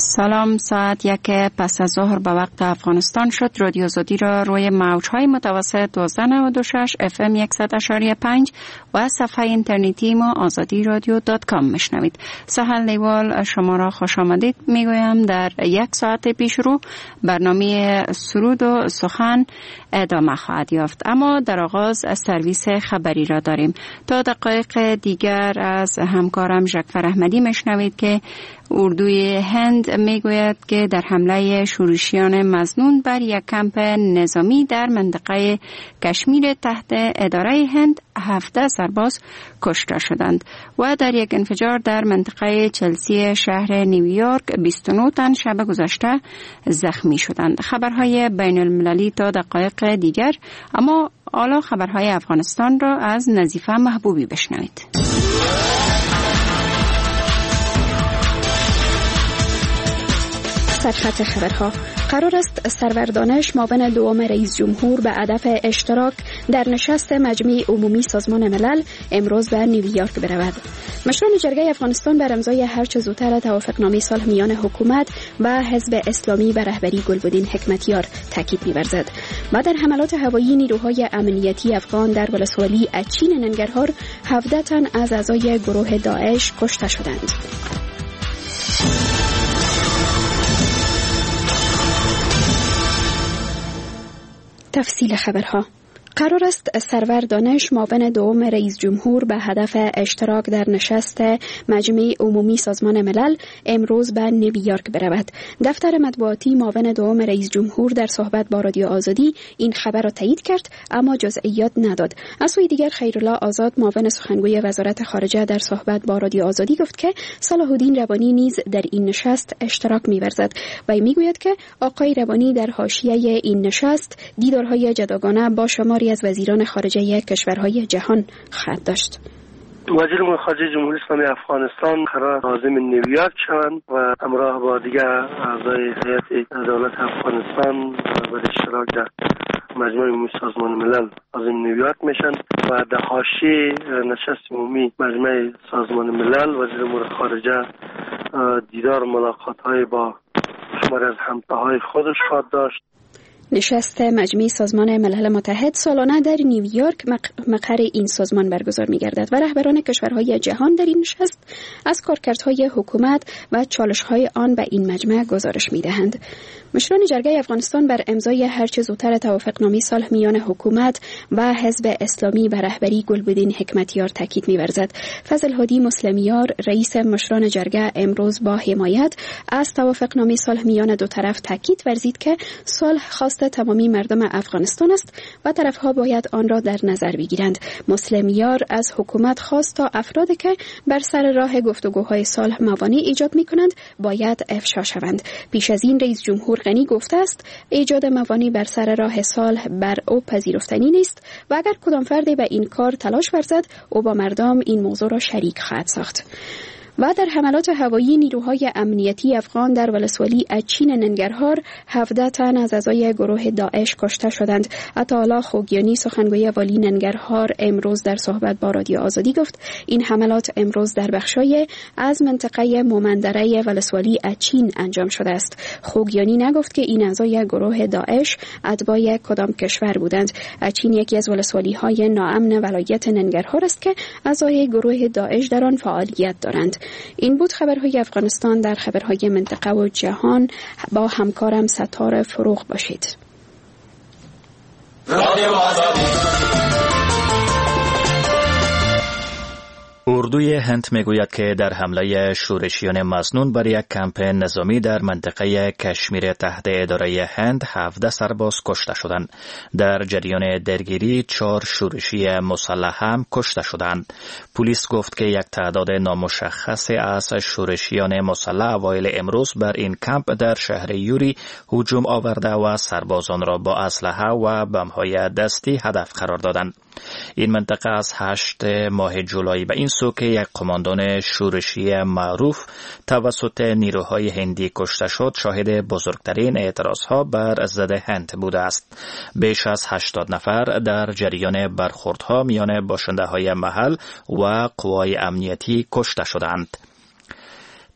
سلام، ساعت 1 پس از ظهر به وقت افغانستان شد. رادیو آزادی را روی موج‌های متوسط 1296 FM 100.5 و صفحه اینترنتی ما azadiradyo.com میشنوید. سهل نیوال شما را خوش آمدید میگویم. در 1 ساعت پیش رو برنامه سرود و سخن ادامه خواهد یافت، اما در آغاز از سرویس خبری را داریم. تا دقایق دیگر از همکارم ژکفر احمدی میشنوید که اردوی هند میگوید که در حمله شورشیان مظنون بر یک کمپ نظامی در منطقه کشمیر تحت اداره هند 17 سرباز کشته شدند و در یک انفجار در منطقه چلسی شهر نیویورک 29 تن شب گذشته زخمی شدند. خبرهای بین المللی تا دقایق دیگر، اما حالا خبرهای افغانستان را از نظیفه محبوبی بشنوید. سرخط خبرها. قرار است سرور دانش معاون دوم رئیس جمهور به هدف اشتراک در نشست مجمع عمومی سازمان ملل امروز به نیویورک برود. مشران جرگه افغانستان بر امضای هرچه زودتر توافقنامه صلح میان حکومت و حزب اسلامی به رهبری گلبدین حکمتیار تاکید می‌ورزد. و در حملات هوایی نیروهای امنیتی افغان در ولسوالی اچین ننگرهار 17 تن از اعضای گروه داعش کشته شدند. تفصیل خبرها. قرار است سرور دانش معاون دوم رئیس جمهور به هدف اشتراک در نشست مجمع عمومی سازمان ملل امروز به نیویورک برود. دفتر مطبوعاتی معاون دوم رئیس جمهور در صحبت با رادیو آزادی این خبر را تایید کرد، اما جزئیات نداد. از سوی دیگر خیرالله آزاد معاون سخنگوی وزارت خارجه در صحبت با رادیو آزادی گفت که صلاح الدین ربانی نیز در این نشست اشتراک می‌ورزد و میگوید که آقای ربانی در حاشیه این نشست دیدارهای جداگانه با شماری از وزیران خارجه کشورهای جهان خواهد داشت. وزیر امور خارجه جمهوری اسلامی افغانستان قرار عازم نیویورک شوند و همراه با دیگر اعضای هیئت دولت افغانستان برای اشتراک در مجمع عمومی سازمان ملل عازم نیویورک میشن و در حاشیه نشست عمومی مجمع سازمان ملل وزیر امور خارجه دیدار ملاقات‌های با شماری از همتاهای خودش خواهد داشت. نشست مجمع سازمان ملل متحد سالانه در نیویورک مقر این سازمان برگزار می‌گردد و رهبران کشورهای جهان در این نشست از کارکردهای حکومت و چالش‌های آن به این مجمع گزارش می‌دهند. مشران جرگه افغانستان بر امضای هرچه زودتر توافقنامه صلح میان حکومت و حزب اسلامی به رهبری گلبدین حکمتیار تاکید می‌ورزد. فضل هادی مسلمیار رئیس مشران جرگه امروز با حمایت از توافقنامه صلح میان دو طرف تاکید ورزید که صلح خواست تمامی مردم افغانستان است و طرفها باید آن را در نظر بگیرند. مسلمیار از حکومت خواست تا افرادی که بر سر راه گفتگوهای صلح موانع ایجاد می‌کنند باید افشا شوند. پیش از این رئیس جمهور غنی گفته است ایجاد موانع بر سر راه صلح بر او پذیرفتنی نیست و اگر کدام فردی به این کار تلاش ورزد او با مردم این موضوع را شریک خواهد ساخت. و در حملات هوایی نیروهای امنیتی افغان در ولسوالی اچین ننگرهار 17 تن از اعضای گروه داعش کشته شدند. عطاالله خوگیانی سخنگوی والی ننگرهار امروز در صحبت با رادیو آزادی گفت این حملات امروز در بخشای از منطقه مومندره ولسوالی اچین انجام شده است. خوگیانی نگفت که این اعضای گروه داعش اتباع کدام کشور بودند. اچین یکی از ولسوالی‌های ناامن ولایت ننگرهار است که اعضای گروه داعش در آن فعالیت دارند. این بود خبرهای افغانستان. در خبرهای منطقه و جهان با همکارم ستاره فروغ باشید. اردوی هند میگوید که در حمله شورشیان مظنون بر یک کمپ نظامی در منطقه کشمیر تحت اداره هند 17 سرباز کشته شدند. در جریان درگیری 4 شورشی مسلح هم کشته شدند. پلیس گفت که یک تعداد نامشخص از شورشیان مسلح اوایل امروز بر این کمپ در شهر یوری هجوم آورده و سربازان را با اسلحه و بم‌های دستی هدف قرار دادند. این منطقه از 8 ماه جولای به این سو که یک قماندان شورشی معروف توسط نیروهای هندی کشته شد شاهد بزرگترین اعتراضها بر ضد هند بوده است. بیش از 80 نفر در جریان برخوردها میان باشنده‌های محل و قوای امنیتی کشته شدند.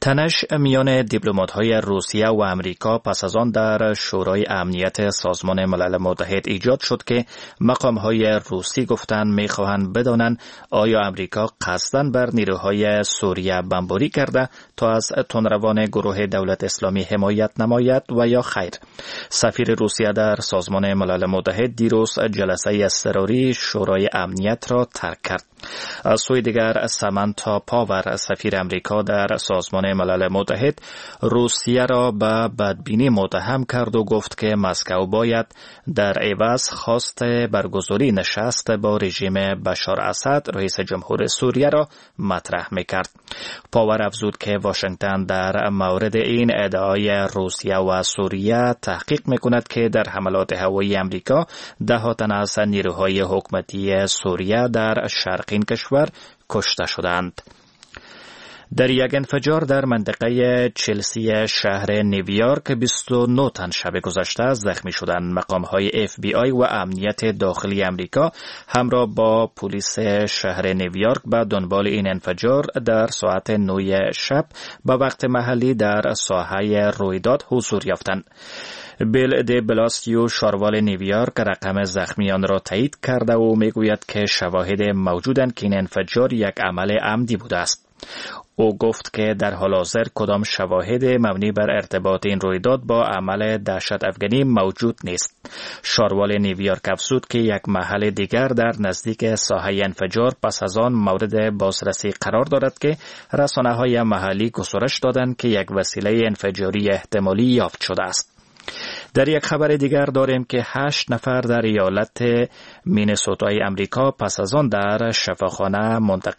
تنش میان دیپلمات‌های روسیه و امریکا پس از آن در شورای امنیت سازمان ملل متحد ایجاد شد که مقام‌های روسی گفتند می‌خواهند بدانند آیا امریکا قصداً بر نیروهای سوریه بمباری کرده تا از تندروان گروه دولت اسلامی حمایت نماید و یا خیر. سفیر روسیه در سازمان ملل متحد دیروز جلسه اضطراری شورای امنیت را ترک کرد. از سوی دیگر سامانتا پاور سفیر امریکا در سازمان ملل متحد روسیه را به بدبینی متهم کرد و گفت که مسکو باید در عوض خواست برگزاری نشست با رژیم بشار اسد رئیس جمهور سوریه را مطرح میکرد. پاور افزود که واشنگتن در مورد این ادعای روسیه و سوریه تحقیق میکند که در حملات هوایی امریکا ده تن از نیروهای حکومتی سوریه در شرق این کشور کشته شدند. در یک انفجار در منطقه چلسی شهر نیویورک 29 تن شب گذشته زخمی شدند. مقام‌های FBI و امنیت داخلی امریکا همراه با پلیس شهر نیویورک به دنبال این انفجار در ساعت 9 شب به وقت محلی در ساحه رویداد حضور یافتند. بیل دی بلاسیو شاروال نیویورک رقم زخمیان را تایید کرده و میگوید که شواهد موجودند که این انفجار یک عمل عمدی بوده است. او گفت که در حال حاضر کدام شواهد مبنی بر ارتباط این رویداد با عمل دهشت افغانی موجود نیست. شاروال نیویورک افزود که یک محل دیگر در نزدیک ساحه انفجار پس از آن مورد بازرسی قرار دارد که رسانه‌های محلی گزارش دادند که یک وسیله انفجاری احتمالی یافت شده است. در یک خبر دیگر داریم که 8 نفر در ایالت مینسوتای امریکا پس از آن به شفاخانه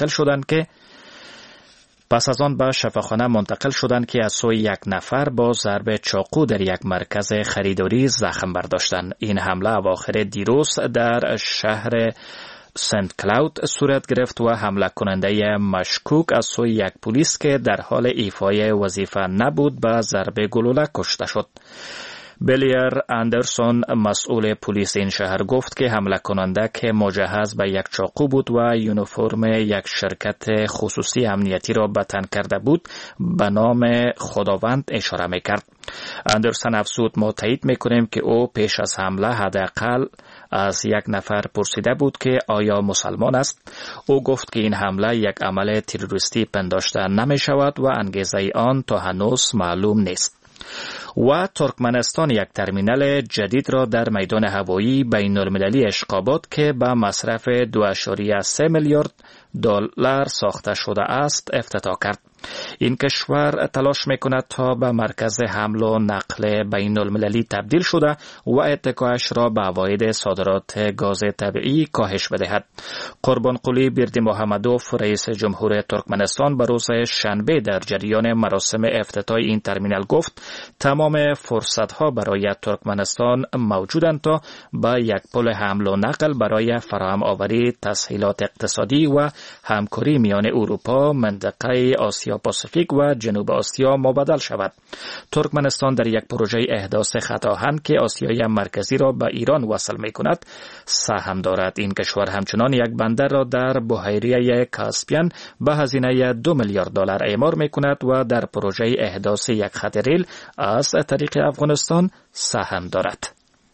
منتقل شدند که از سوی یک نفر با ضرب چاقو در یک مرکز خریداری زخم برداشتند. این حمله اواخر دیروز در شهر سنت کلاود صورت گرفت و حمله کننده مشکوک از سوی یک پلیس که در حال ایفای وظیفه نبود به ضرب گلوله کشته شد. بلیر اندرسون مسئول پلیس این شهر گفت که حمله کننده که مجهز به یک چاقو بود و یونیفرم یک شرکت خصوصی امنیتی را به تن کرده بود به نام خداوند اشاره میکرد. اندرسون افزود ما تایید میکنیم که او پیش از حمله حداقل از یک نفر پرسیده بود که آیا مسلمان است. او گفت که این حمله یک عمل تروریستی پنداشته نمی شود و انگیزه آن تا هنوز معلوم نیست. و ترکمنستان یک ترمینال جدید را در میدان هوایی بین‌المللی اشقاباد که به مصرف 2.3 میلیارد دلار ساخته شده است افتتاح کرد. این کشور تلاش میکند تا به مرکز حمل و نقل بین المللی تبدیل شده و اتکایش را به عواید صادرات گاز طبیعی کاهش بدهد. قربانقلی بیردی محمدوف رئیس جمهور ترکمنستان به روز شنبه در جریان مراسم افتتاح این ترمینال گفت تمام فرصت‌ها برای ترکمنستان موجودند تا به یک پل حمل و نقل برای فراهم آوری تسهیلات اقتصادی و همکاری میان اروپا، منطقه آسیا پاسیفیک و جنوب آسیا مبادل شود. ترکمنستان در یک پروژه احداث خط آهن که آسیای مرکزی را به ایران وصل می‌کند سهم دارد. این کشور همچنان یک بندر را در بحیره کاسپیان به هزینه 2 میلیارد دلار اعمار می‌کند و در پروژه احداث یک خط ریل از طریق افغانستان سهم دارد.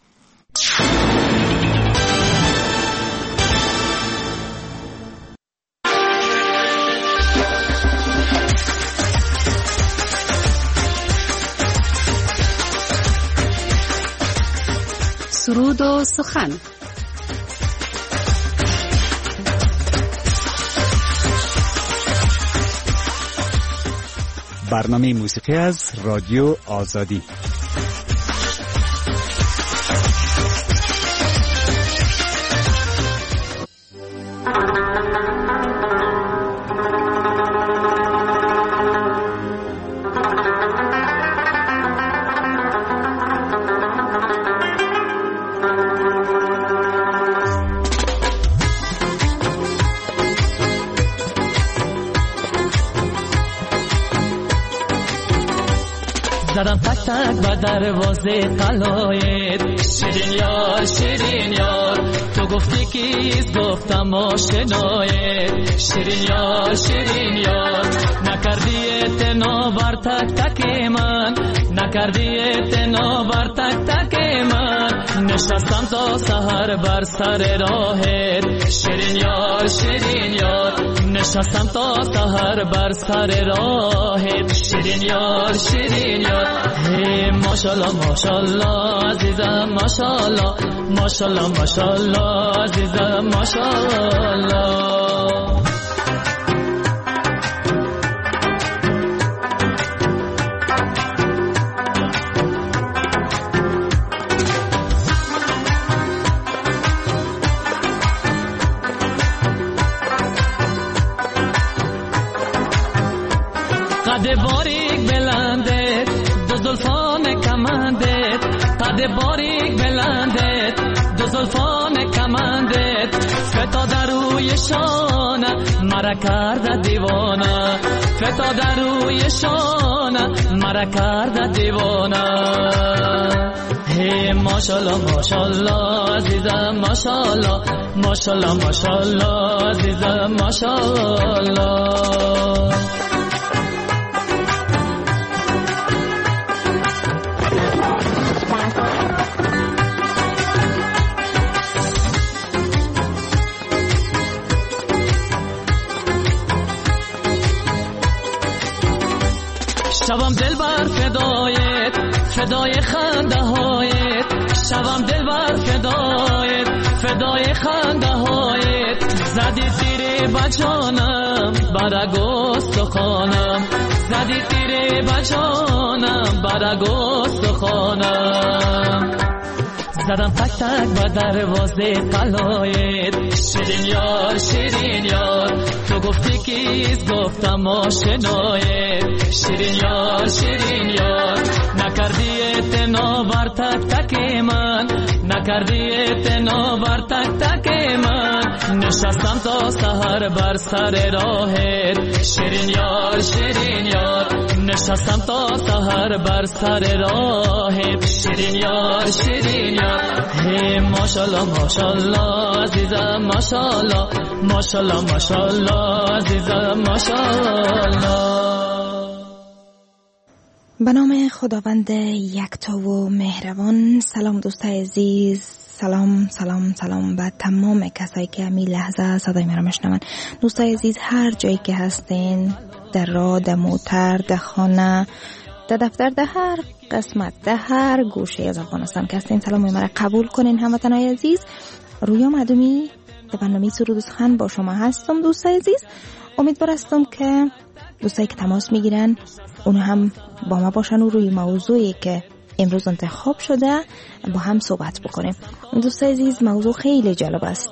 سرود و سخن. برنامه موسیقی از رادیو آزادی. زدم تک تک به دروازه قلایت. شیرین یار تو گفتی کیست گفتم آشنایت. شیرین یار نکردی اعتنا بر تک تک من، نکردی اعتنا بر تک تک من. نشستم تا سحر بر سر راهت. شیرین یار نشستم تا سحر بر سر راهت. شیرین یار هی ماشالله عزیزم ماشالله عزیزم ماشالله. قد باریک بلندت دو زلفان کمندت، قد باریک بلندت دو زلفان کمندت. فتاده روی شانه مرا کرده دیوانه، فتاده روی شانه مرا کرده دیوانه. هی ماشالله عزیزم ماشالله عزیزم ماشالله. شوام دلبر فدای خنده هایت. شوام دلبر فدای خنده هایت. زدی تیره بجانم برگست خانم، زدی تیره بجانم برگست خانم. زدم تک تک به دروازه قلایت. شیرین یار تو گفتی کیست گفتم آشنایت. شیرین یار نکردی اعتنا بر تک تک من، نکردی اعتنا بر تک تک من. نشستم تا سحر بر سر راهت. شیرین یار نشستم تا سحر بر سر راهت. شیرین یار هی ماشالله عزیزم ماشالله عزیزم ماشالله. به نام خداوند یکتا و مهربان. سلام دوستای عزیز، سلام به تمام کسایی که همین لحظه صدای من رو میشنون. دوستای عزیز هر جایی که هستین، در راه، در موتر، در خانه، در دفتر، در هر قسمت، در هر گوشه از افغانستان که هستین، سلام من رو قبول کنین هموطنای عزیز. رویا مدومی در برنامه سرود و سخن با شما هستم. دوستای عزیز امیدوار هستم که دوستایی که تماس میگیرن اونو هم با ما باشن و روی موضوعی که امروز انتخاب شده با هم صحبت بکنیم. دوستای عزیز موضوع خیلی جالب است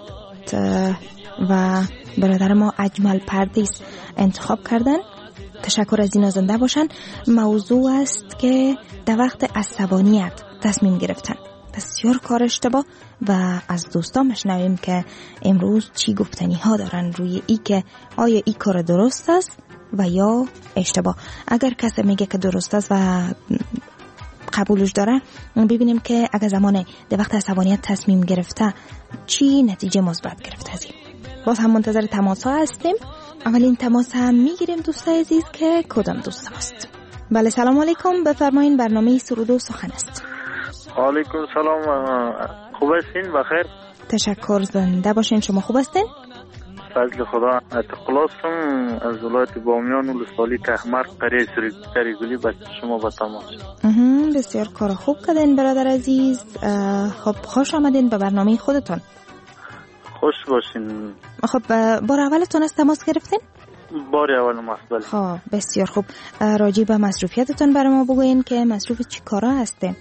و برادر ما اجمل پردیس انتخاب کردن. تشکر از اینا، زنده باشن. موضوع است که در وقت عصبانیت تصمیم گرفتن، بسیار کار اشتباه، و از دوستان مشنویم که امروز چی گفتنی ها دارن روی ای که آیا ای کار درست است و یا اشتباه. اگر کسی میگه که درست است و قبولش داره، ببینیم که اگر زمان در وقت عصبانیت تصمیم گرفته چی نتیجه مثبت گرفته. از این باز هم منتظر تماس ها هستیم. اولین تماس هم میگیریم دوستای عزیز که کدام دوست است. بله سلام علیکم، بفرمایین، برنامه سرود و سخن است. علیکم سلام، خوب هستین؟ بخیر. تشکر، زنده باشین. شما خوب هستین؟ فضل خدا. اتقلاسم از ولایت بامیان و ولسوالی تحمر قریه سریگولی به شما با تماس. بسیار کار خوب کردین برادر عزیز. خب خوش آمدین به برنامه خودتون. خوش باشین. خب بار اولتون از تماس گرفتین؟ بار اول مصبل. خب بسیار خوب. راجع به مصروفیتتون برای ما بگوین که مصروف چی کارا هستین؟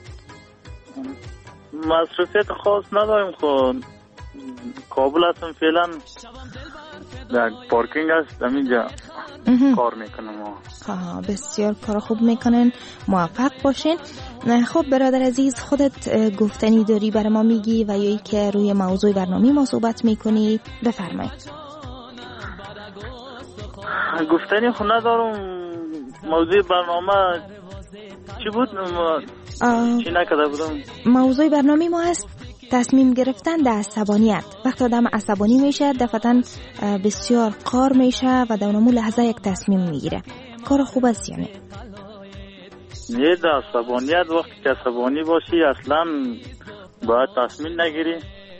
مصروفیت خاص نداریم. خب کابل هستم فعلا، در پارکینگ هست، همینجا کار میکنم. بسیار کار خوب میکنن، موفق باشین. خب برادر عزیز خودت گفتنی داری برای ما میگی و یا ای که روی موضوع برنامه ما صحبت میکنی؟ بفرمایید. گفتنی خود ندارم. موضوع برنامه چی بود؟ چی نکرده بودم؟ موضوع برنامه ما هست تصمیم گرفتن در عصبانیت. وقتی آدم عصبانی میشه دفعتاً بسیار قار میشه و در اون لحظه یک تصمیم میگیره. کار خوب است یعنی؟ نه، در عصبانیت وقتی که عصبانی باشی اصلا باید تصمیم نگیری.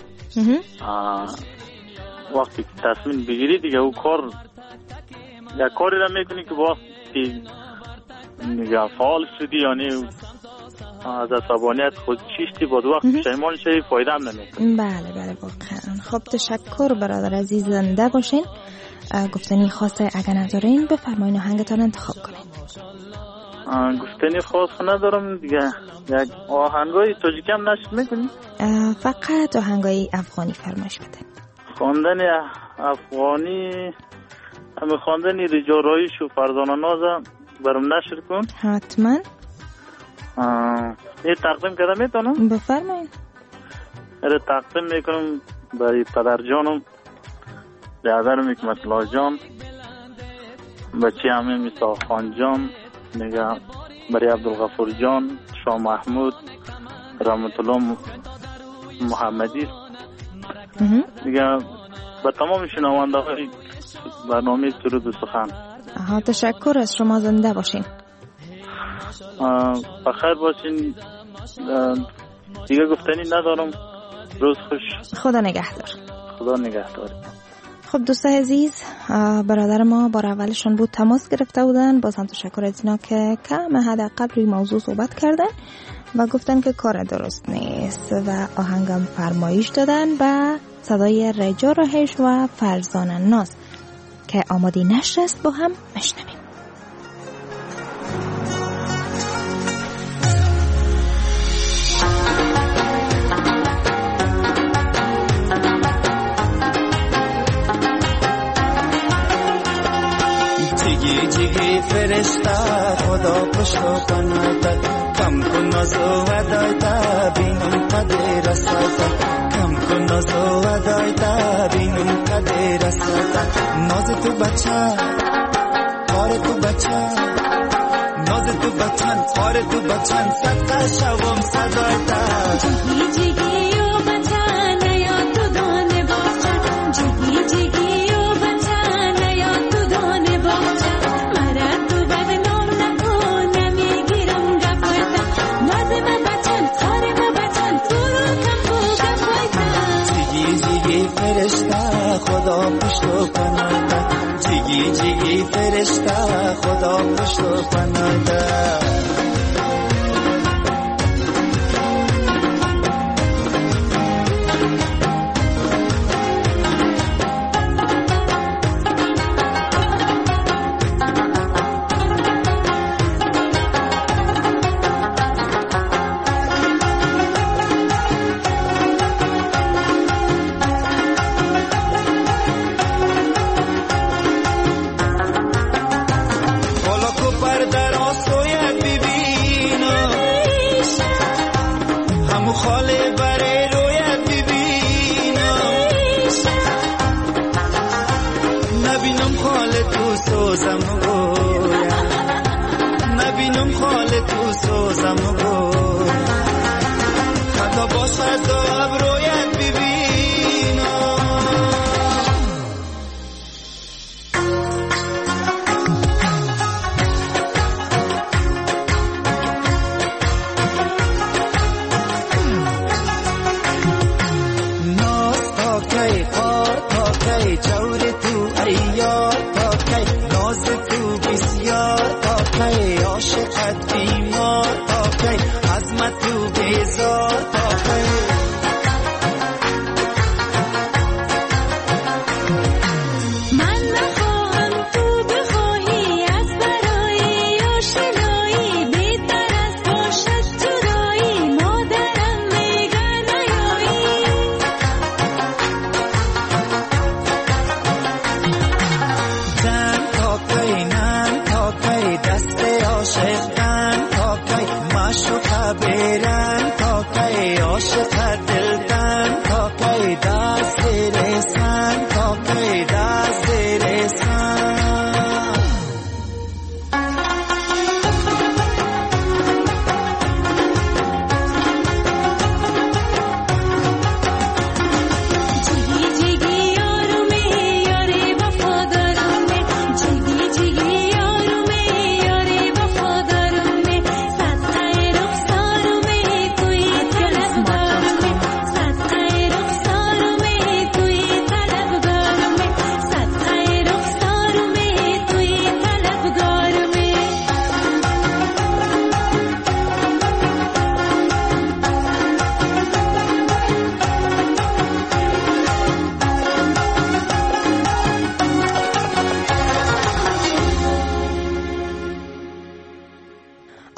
وقتی که تصمیم بگیری دیگه او کار یا کاری را میکنی که وقتی یا فعال شدی یعنی از عصبانیت خود چیستی بود وقت پشیمان شدی فایده هم نمیکنی. بله واقعا. خب تشکر برادر عزیز، زنده باشین. گفتنی خاص اگر ندارین بفرمایین آهنگتان انتخاب کنین. گفتنی خاص ندارم دیگه. یک آهنگای تاجیکی هم نشد میکنی؟ فقط آهنگای افغانی فرمایش بدین. خواندن افغانی همه خواندن رجا رایش و فرزانه ناز برام نشر کن. حتما. یه تقدیم کردم میتونم؟ بفرمایین. تقدیم میکنم برای پدر جانم برادرم حکمت الله جان، بچه همه میسا خان جان، دیگه برای عبدالغفور جان، شاه محمود، رحمت الله محمدی، دیگه به تمام شنونده های برنامه سرود و سخن. تشکر از شما، زنده باشین. بخیر باشین. دیگه گفتنی ندارم. روز خوش. خدا نگهدار. خدا نگهدار. خب دوستای عزیز، برادر ما بار اولشون بود تماس گرفته بودن. باز هم تشکر از اینا که کم حداقل روی موضوع صحبت کردن و گفتن که کار درست نیست و آهنگم فرمایش دادن به صدای رجا راهش و فرزانه ناز که آماده نشر است. با هم بشنویم. जिगी फरिश्ता खुदा पुष्टो पनाता कम को नजो अदायता बिनुम कदे रसाता कम को नजो अदायता बिनुम कदे रसाता नज तू बच्चा और तू बच्चा नज तू बच्चन और तू बच्चन सत्ता शवम सदायता जिगी जिगी ओ बच्चा नया तू दोने बच्चा जिगी जिगी خدا پشتو پناهنده جیگی جیگی فرشته خدا پشتو پناهنده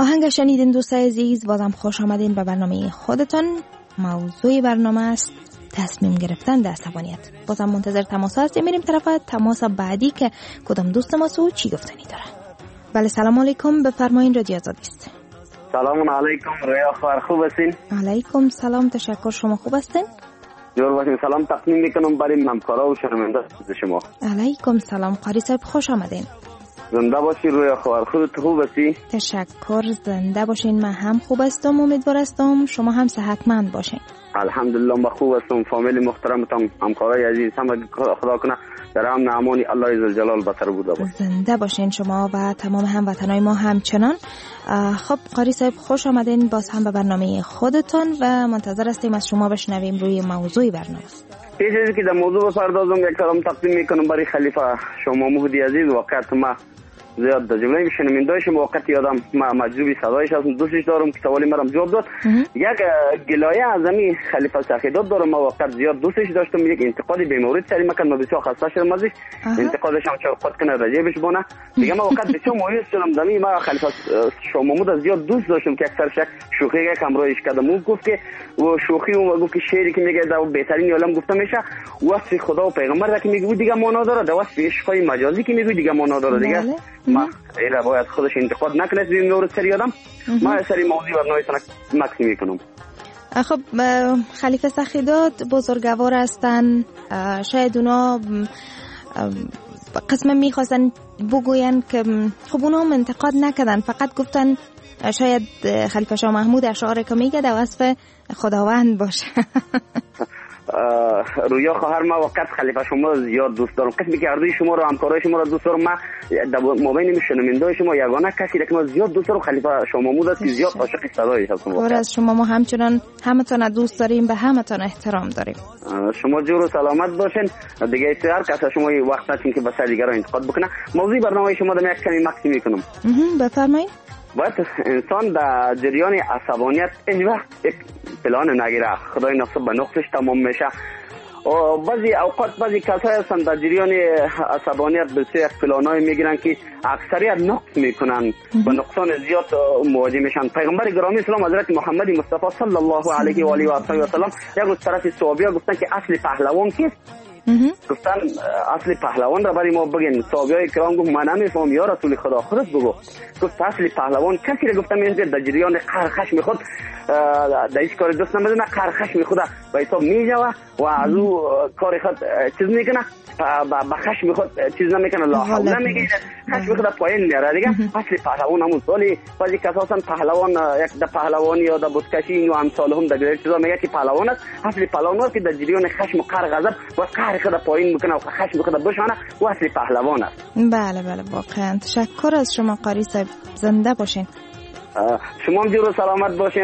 آهنگ شنیدین دوستای عزیز، بازم خوش آمدین به برنامه خودتان. موضوع برنامه است تصمیم گرفتن در عصبانیت. بازم منتظر تماس هستیم. میریم طرف تماس بعدی که کدام دوست ما چی گفتنی داره. بله سلام علیکم، بفرمایین، رادیو آزادی است. سلام علیکم، رویا خبر خوب هستین؟ علیکم سلام، تشکر، شما خوب هستین؟ جور باشین. سلام تقدیم میکنم برای همکارا و شنونده شما. علیکم سلام، قاری صاحب خوش آمدین. زنده باشین رویا خبر، خودت خوب هستی؟ تشکر، زنده باشین. من هم خوب هستم، امیدوار هستم شما هم صحتمند باشین. الحمدلله من خوب هستم. فامیل محترمتان، همکارای عزیز، همه خدا کنه در امن و امان الله عزوجلال بسر بوده باشه. زنده باشین شما و تمام هموطنای ما همچنان. خب قاری صاحب خوش آمدین باز هم به برنامه خودتان و منتظر هستیم از شما بشنویم روی موضوع برنامه. یه چیزی که در موضوع بپردازم، یک کلام تقدیم میکنم برای خلیفه شما مهدی عزیز. واقعا ما زیاد در جمله شنونده شما وقت یادم مجذوب صدایش هستم، دوستش دارم که سوالی مرا جواب داد. یک گلایه از همین خلیفه سخیدات دارم، ما وقت زیاد دوستش داشتم. یک انتقاد بی‌مورد سری میکنم، ما بسیار خسته شدم ازش. انتقادش هم چه خود کنه راجبش بونه دیگه. ما وقت بسیار مایوس شدم زمین. ما خلیفه شما مهدی زیاد دوست داشتم که اکثر شک شوخی یک همراهش کردم. او گفت که و شوخی و گفت که شعری که میگه در بهترین عالم گفته میشه وصف خدا و پیغمبر که میگه دیگه معنا داره، در وصف عشقای مجازی که میگه دیگه معنا داره دیگه. ما اینا باید خودش انتقاد نکنه ببین نور سری آدم. ما سری موضوع برنامه مکسی میکنم. خب خلیفه سخیدات بزرگوار هستن، شاید اونا قسم میخواستن بگوین که خب اونا هم انتقاد نکردن، فقط گفتن شاید خلیفه شاه محمود اشعار که میگه در وصف خداوند باشه. رویا خواهر، ما وقت خلیفه شما زیاد دوست دارم. کسی که اردوی شما رو همکارای شما رو دوست دارم. ما در مابین شنونده شما یگانه کسی که ما زیاد دوست دارم خلیفه شما محمود است که زیاد عاشق صدایش هستم. پر از شما ما همچنان همتون دوست داریم، به همتون احترام داریم. شما جور و سلامت باشین. دیگه هر کس شما وقت ندین که بسر دیگران انتقاد بکنه. موضوع برنامه شما رو یک کمی مکسی میکنم. بفرمایید. باید انسان در جریان عصبانیت هیچ وقت یک پلان نگیره. خدای نصب به نقطش تمام میشه. بعضی اوقات بعضی کسایی هستن در جریان عصبانیت بسیار یک پلانایی میگیرن که اکثریت نقص میکنن، به نقصان زیاد مواجه میشن. پیغمبر گرامی اسلام حضرت محمد مصطفی صلی الله علیه و آله و سلم یک از طرف صحابی‌ها گفتن که اصل پهلوان کیست؟ گفتن اصل پهلوان را برای ما بگین. صحابیای کرام گفت من نمیفهم یا رسول خدا، خودت بگو. گفت اصل پهلوان کسی را گفتم میشه در جریان قهر خشم خود در هیچ کار دوست نمیدونه، قهر خشم خود به حساب میجوه و از او کار خود چیز میکنه، با خشم خود چیز نمیکنه، لا حول نمیگه، خشم خود پایین میاره دیگه. اصل پهلوان همون سالی بعضی کسا هستن پهلوان یک در پهلوانی یا در بودکشی و امثال هم در چیزا میگه که پهلوان است. اصل پهلوان است که در جریان خشم و قهر غضب و قهر خود پایین میکنه و خشم خود بشانه و اصل پهلوان است. بله بله واقعا تشکر از شما قاری صاحب، زنده باشین. شما هم جور و سلامت باشین.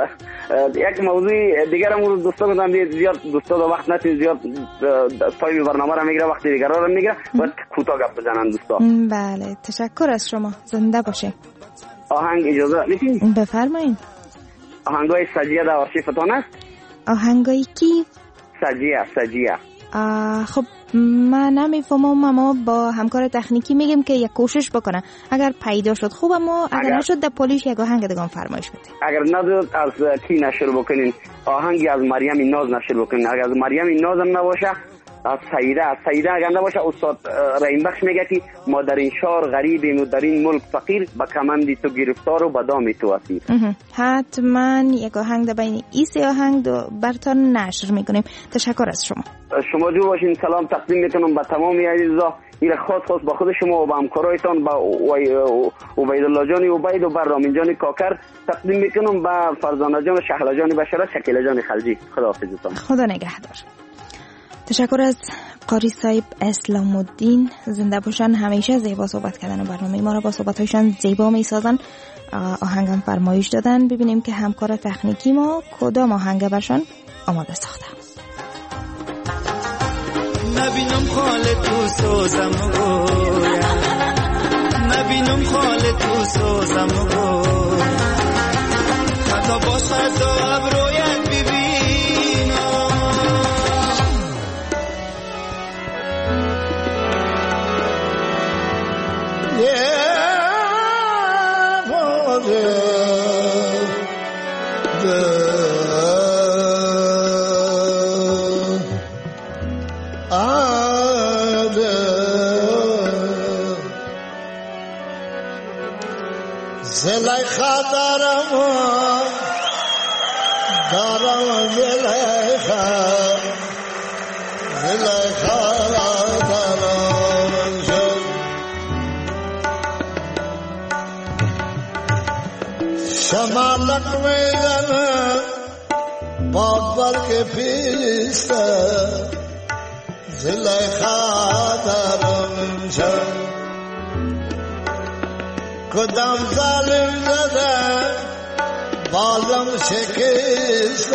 یک موضوع دیگر هم دوستا گفتم زیاد دوستا وقت نتین زیاد تایم برنامه را میگیره، وقتی دیگر را میگیره و کوتاه گپ بزنن دوستا. بله تشکر از شما، زنده باشین. آهنگ اجازه میدین؟ بفرمایید. آهنگای سجیه در آرشیفتان است؟ آهنگای کی؟ سجیه. خب من نمیفهمم، ما با همکار تکنیکی میگیم که یک کوشش بکنه، اگر پیدا شد خوب، اما اگر نشد در پولیش یک آهنگ دیگه فرمایش بده. اگر نداد از کی نشر بکنین؟ آهنگی از مریم ناز نشر بکنین. اگر از مریم ناز هم نباشه از سیده اگر نباشه استاد رحیم بخش میگه که ما در این شهر غریبیم و در این ملک فقیر، با کمندی تو گرفتار و با دام تو اسیر. حتما یک آهنگ در بین این سه آهنگ براتون نشر میکنیم. تشکر از شما. شما جو باشین. سلام تقدیم میکنم به تمام عزیزا. این خاص با خود شما و با همکارایتان، با عبیدالله جان عبید و برامین جان کاکر تقدیم میکنم، با فرزانه جان شهلا جان بشارت، شکیله جان خلجی. خداحافظتان. خدا نگهدار. تشکر از قاری صاحب اسلام الدین، زنده باشن. همیشه زیبا صحبت کردن و برنامه ما را با صحبت‌هایشان زیبا می‌سازن. آهنگم فرمایش دادن. ببینیم که همکار تکنیکی ما کدام آهنگ برشان آماده ساخته. نبینم خال تو سوزم گویم، نبینم خال تو سوزم گویم، حتی باشه تو ابرویت ببینم، یه بازه زلیخا دارم زلیخا دارم شمالک میزنم بابر کے پیستا زلیخا دارم کدام ظالم زده بالم شکست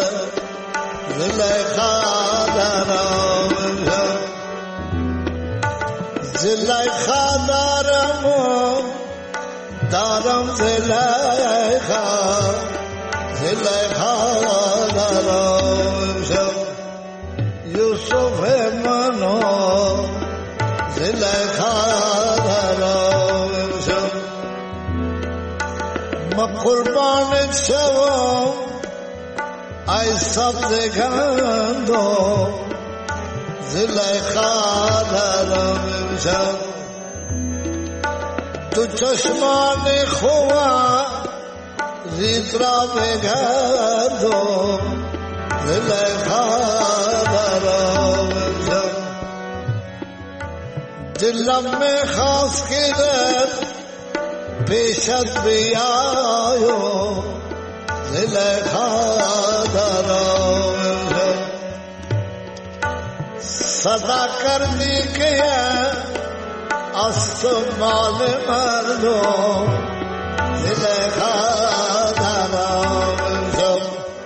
زلیخا دارم زلیخا دارم زلیخا دارم یوسف منو زلیخا قربان شوم ای سبز گندو زلیخا دارم امشب تو چشمان خواه ریت را بگردو زلیخا دارم امشب دلم میخواست که پیشت بیایو زلیخا دارم صدا کردی که از تو مال مردم زلیخا دارم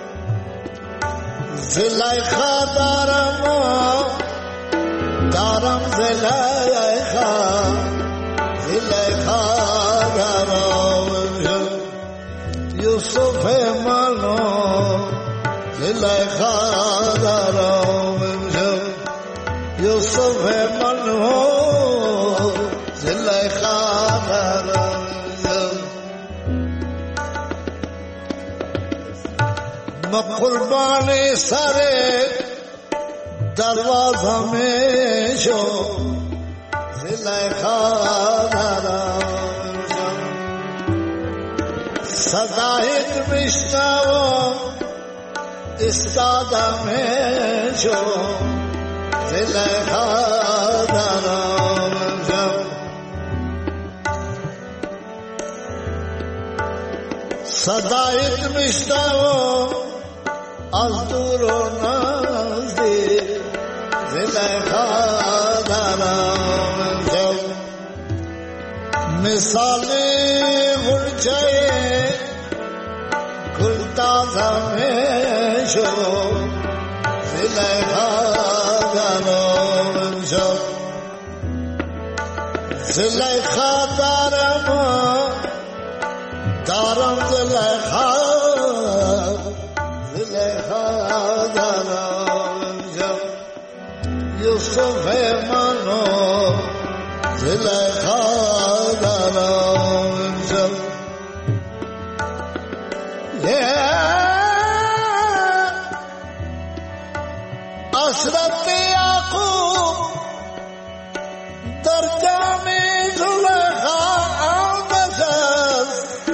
زلیخا دارم زلیخا یوسف منو زلیخا دارم یوسف منو زلیخا دارم ما قربانی سر دروازه میں شو زلیخا دارم صدایت میشنوم استادم شو زلیخا دارم صدایت میشنوم از دور و نزدیک زلیخا دارم مثالی غنچه گلتازه میشو زلیخا دارم زلیخا دارم زلیخا دارم یوسف منو زلیخا دارم حسرت یعقوب در جام زلیخا نشست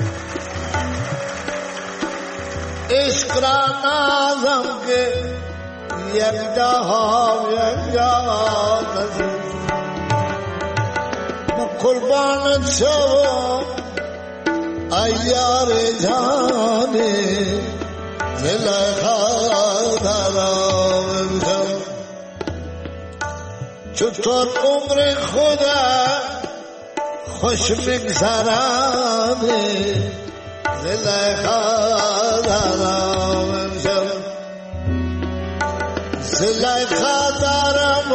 عشق را نازم که یک جا نشست قربانت شوم ای یار جانی زلیخا دارم چطور عمر خدا خوش بگذرانی زلیخا دارم زلیخا دارم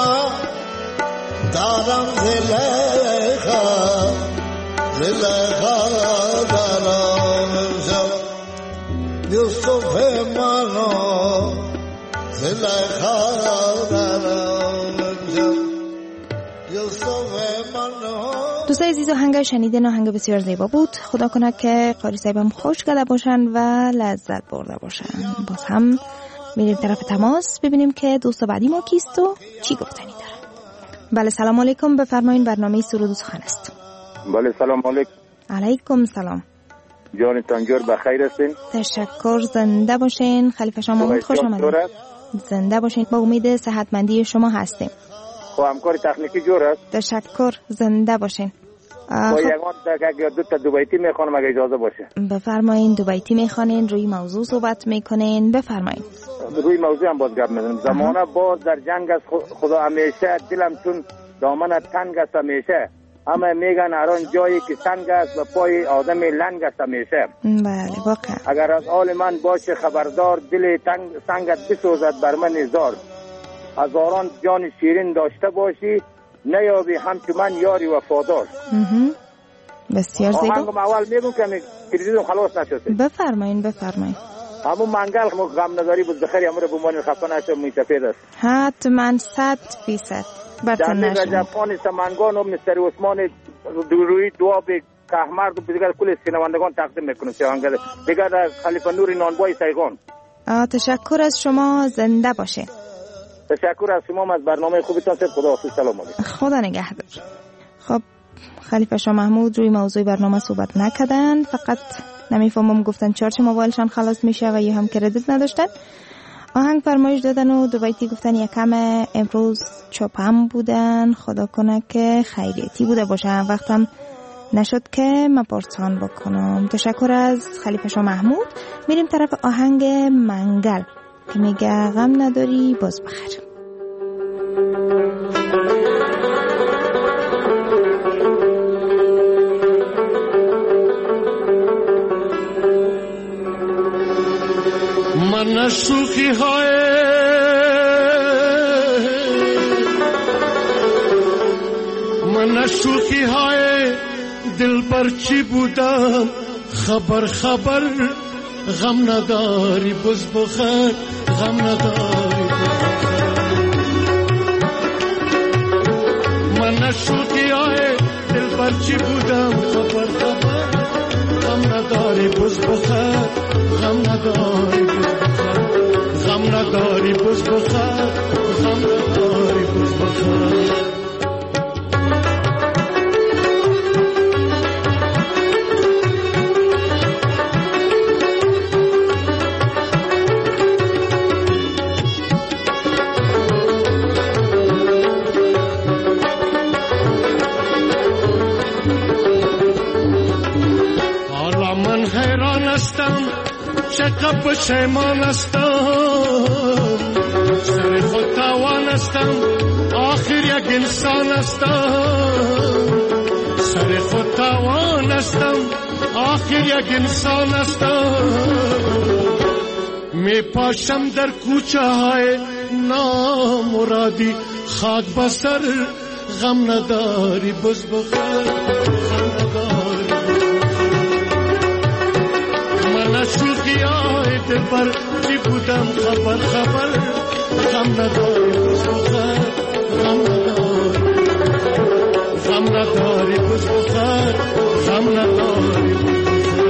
زلیخا دارم یوسف منو زلیخا دارم یوسف منو دوستای عزیز، آهنگ شنیدن آهنگ بسیار زیبا بود. خدا کنه که قاری صاحبم خوش کرده باشن و لذت برده باشن. باز هم میریم طرف تماس ببینیم که دوست بعدی ما کیست و چی گفتنی داره. بله سلام علیکم، بفرمایین. برنامه سرود و سخن است. بله سلام علیکم. علیکم سلام. جان تنجور بخیر هستین؟ تشکر، زنده باشین. خلیفه شاه محمود خوش آمدید. زنده باشین، با امید صحتمندی شما هستیم. خب همکار تکنیکی جور است. تشکر، زنده باشین. با یگان تا دو تا دوبیتی میخوانم اگه اجازه باشه. بفرمایین. دوبیتی میخوانین، روی موضوع صحبت میکنین، بفرمایین. روی موضوع هم باز گپ میزنم. زمانه باز در جنگ است، خدا همیشه دلم چون دامن تنگ است همیشه. همه میگن هران جایی که سنگ است و پای آدم لنگ است همیشه. بله واقعا. اگر از حال من باشه خبردار، دل سنگت بسوزد بر من نزار. هزاران جان شیرین داشته باشی، نیابی همچون من یاری وفادار. بسیار زیبا. آهنگم اول میگم که کریدیدم خلاص نشده. بفرمایین بفرمایین. همون منگل غم نگاری بود بخیر، امر بمانی خفه نشه میسفید است. حتما 100% برتون نشم. در ژاپن سمنگان و مستر عثمان روی دعا به کهمر و دیگر کل سینماندگان تقدیم میکنم. دیگر خلیفه نور نانبای سیغان. تشکر از شما، زنده باشه. تشکر از شما، از برنامه خوبتان. خداحافظ، سلام علیکم. خدا نگهدار. خب خلیفه شاه محمود روی موضوع برنامه صحبت نکردن، فقط نمیفهمم گفتن چارچ موبایلشان خلاص میشه و یا هم کردیت نداشتن. آهنگ فرمایش دادن و دو بیتی گفتن یکم امروز چاپم بودن، خدا کنه که خیریتی بوده باشه، وقتم نشد که من پرسان بکنم. تشکر از خلیفه شاه محمود. میریم طرف آهنگ منگل که میگه غم نداری باز بخیر. من شوخی های دل برچی بودم، خبر غم نداری باز بخیر، غم نداری. من شوخی های دل برچی بودم، خبر غم نداری باز بخیر، غم نداری. غم نداری باز بخیر، غم نداری باز بخیر. حالا من حیران هستم، چقدر پشیمان هستم، سر خود تاوان هستم، آخر یک انسان هستم. سر خود تاوان هستم، آخر یک انسان هستم. می پاشم در کوچه های نامرادی، خاک بسر غم نداری باز بخیر، غم نداری. من شوخی های دل پر چی بودم، خبر غم نداری باز بخیر، غم نداری. غم نداری باز بخیر، غم نداری باز بخیر.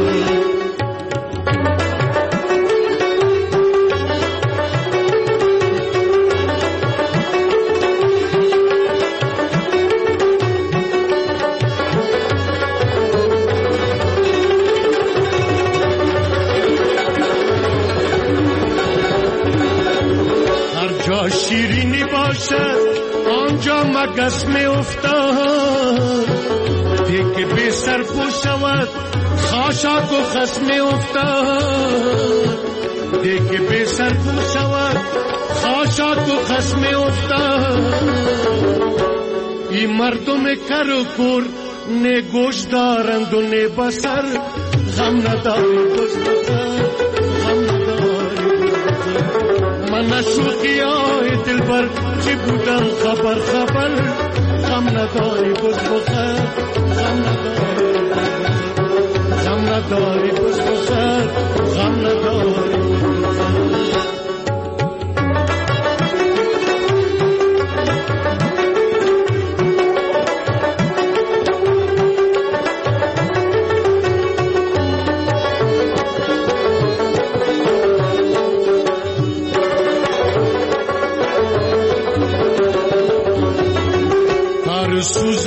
شیرینی باشد آنجا مگس می افتاد، دیگه بی سر پو شود خاشاک و خس می افتاد. دیگه بی سر پو شود خاشاک و خس می افتاد. این مردم کر و کور نه گوش دارند و نه بسر، غم نداری باز بخیر، غم نداری. من شوخی های دل بر چی بودم، خبر غم نداری باز بخیر، غم نداری. غم نداری باز بخیر، غم نداری.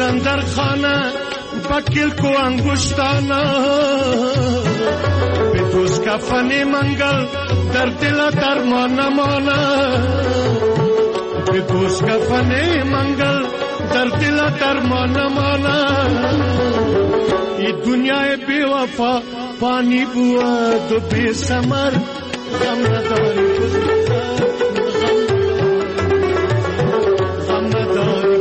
در خانه با کلک و انگشتانه به دوست کفن منگل در دل درمان نمانه به دوست کفن منگل در دل درمان نمانه ای دنیای بی وفا پانی بود و بی ثمر غم نداری غم نداری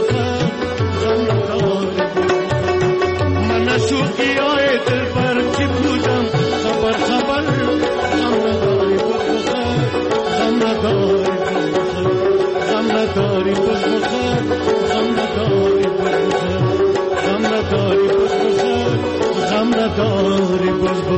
من شوقی آی دل بر چی بودم خبر خبر غم نداری غم نداری غم نداری غم نداری غم نداری غم نداری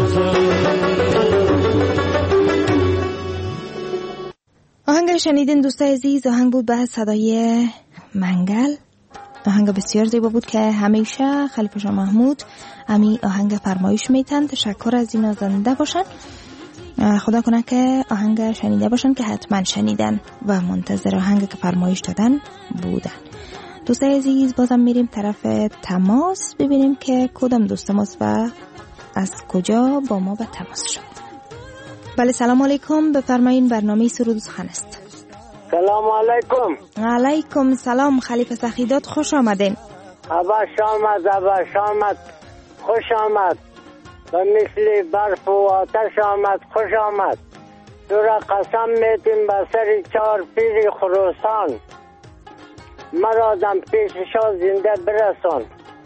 آهنگ شنیدین دوستای عزیز، آهنگ بود به صدای منگل. آهنگ بسیار زیبا بود که همیشه خلیفه شاه محمود امی آهنگ فرمایش میتن. تشکر از اینا، زنده باشن. خدا کنه که آهنگ شنیده باشن که حتما شنیدن و منتظر آهنگ که فرمایش دادن بودن. دوستای عزیز بازم میریم طرف تماس ببینیم که کدام دوست ماست و از کجا با ما به تماس شد. بله سلام علیکم، بفرمایین، برنامه سرود خان است. سلام علیکم. علیکم سلام خلیفه سخیدات، خوش آمدین. عباس آمد خوش آمد و مثل برف و آتش آمد خوش آمد. تو را قسم میتیم به سر 4 پیر خراسان، مرا دم پیش شاه زنده برسان.